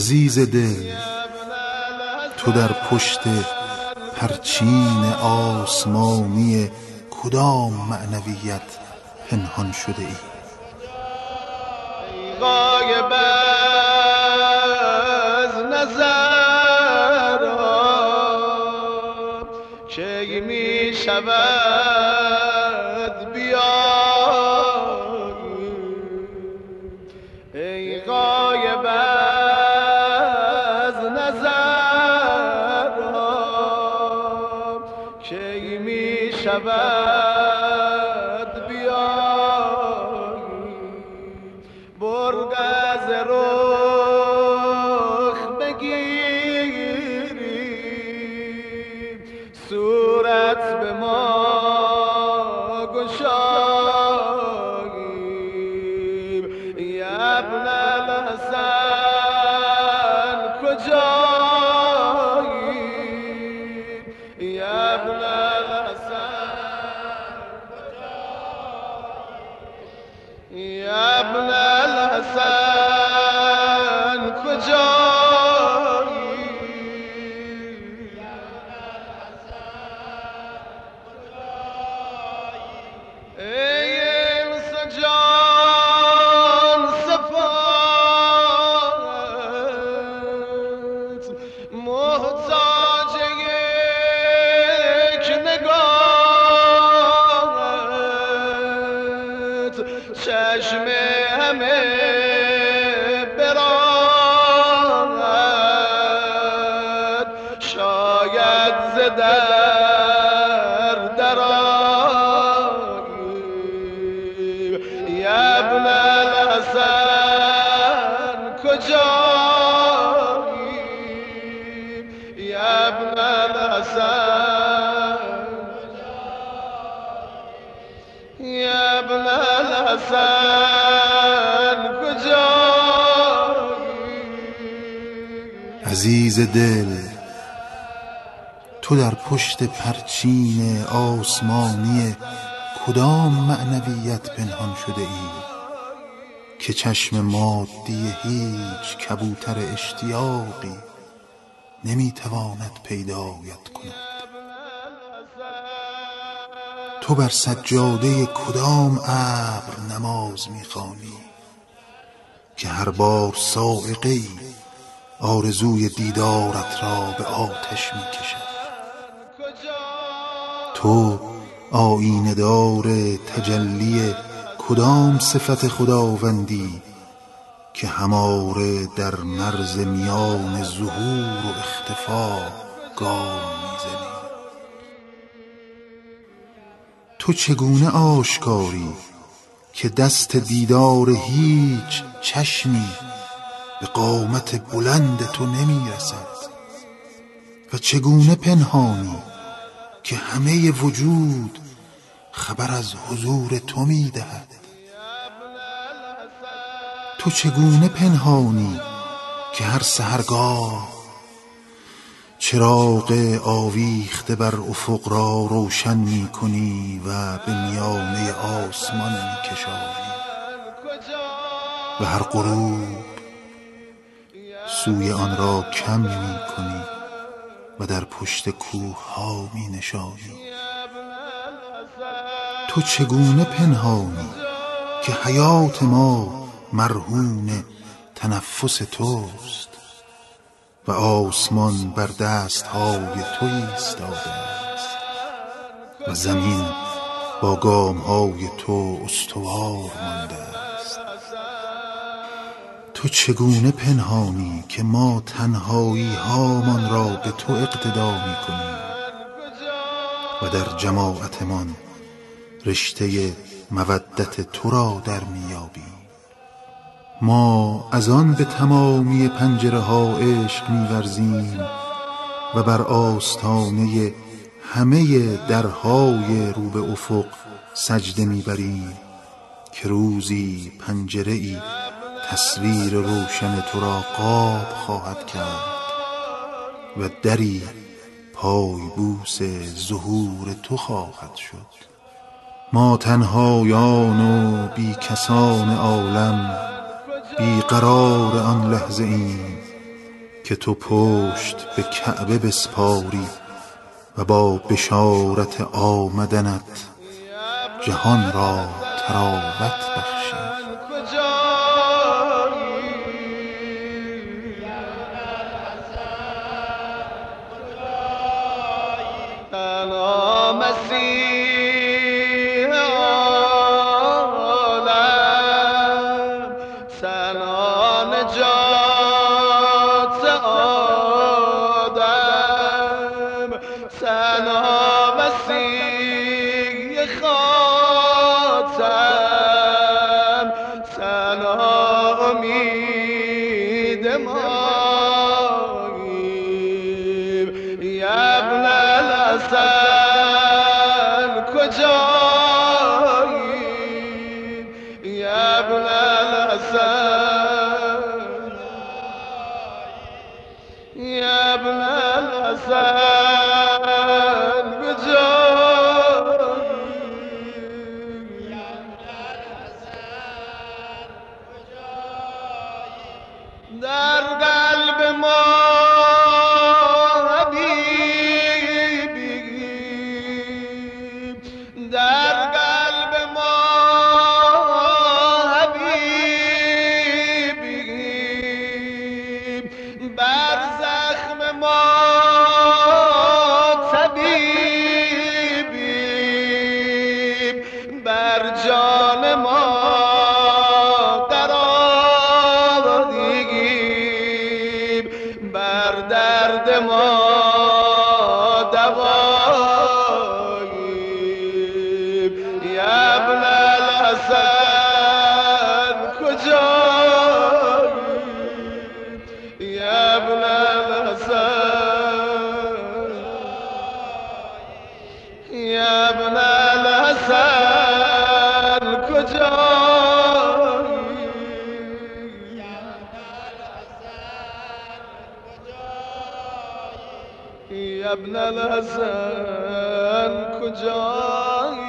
عزیز دل، تو در پشت پرچین آسمانی کدام معنویت پنهان شده ای؟ غایب از نظر کی می شود بیای، ای غایب از نظر کی می شود بیای، برگ از رخ بگیری صورت به ما گشایی، ابن الحسن کجایی، ابن الحسن کجایی، ابن الحسن کجایی، ای انس جان صفات محتاج یک نگاهت، چشم همه براحت شاید ز درآیی، ابن الحسن کجایی، ابن الحسن، ابن الحسن کجایی. عزیز دل، تو در پشت پرچین آسمانی کدام معنویت پنهان شده ای که چشم مادی هیچ کبوتر اشتیاقی نمیتواند پیدایت کند؟ تو بر سجاده کدام ابر نماز میخوانی که هر بار صاعقه‌ای آرزوی دیدارت را به آتش میکشد؟ تو آیینه دار تجلی کدام صفت خداوندی که هماره در مرز میان ظهور و اختفا گام میزنی؟ تو چگونه آشکاری که دست دیدار هیچ چشمی به قامت بلند تو نمیرسد؟ و چگونه پنهانی که همه وجود خبر از حضور تو میدهد؟ تو چگونه پنهانی که هر سحرگاه چراغ آویخته بر افق را روشن می کنی و به میانه آسمان می کشانی و هر غروب سوی آن را کم می کنی و در پشت کوه ها می نشانی؟ تو چگونه پنهانی که حیات ما مرهون تنفس توست و آسمان بر دستهای تو ایستاده است و زمین با گامهای تو استوار مانده است؟ تو چگونه پنهانی که ما تنهایی هامان را به تو اقتدا می کنیم و در جماعتمان رشته مودت تو را در میابیم؟ ما از آن به تمامی پنجره ها عشق می‌ورزیم و بر آستانه همه درهای رو به افق سجده می‌بریم که روزی پنجره‌ای تصویر روشن تو را قاب خواهد کرد و دری پایبوس ظهور تو خواهد شد. ما تنهایان و بی کسان عالم بی قرار آن لحظه ایم که تو پشت به کعبه بسپاری و با بشارت آمدنت جهان را تراوت بخشی. در قلب ما حبیبی، در قلب ما حبیبی، بر زخم ما طبیبی، بر جان ما درد ما دوایی. یا ابن الحسن کجایی؟ یا ابن الحسن، یا ابن الحسن کجایی؟ یا ابن الحسن کجایی؟